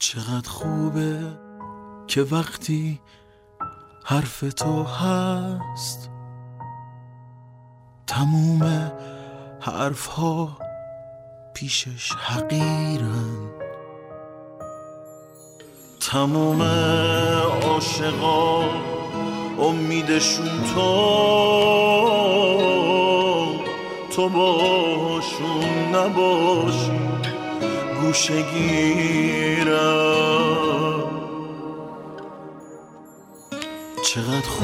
چقدر خوبه که وقتی حرف تو هست تموم حرف ها پیشش حقیرن. تموم عاشقا امیدشون تو باشون نباشی گوشه گیرم. چقدر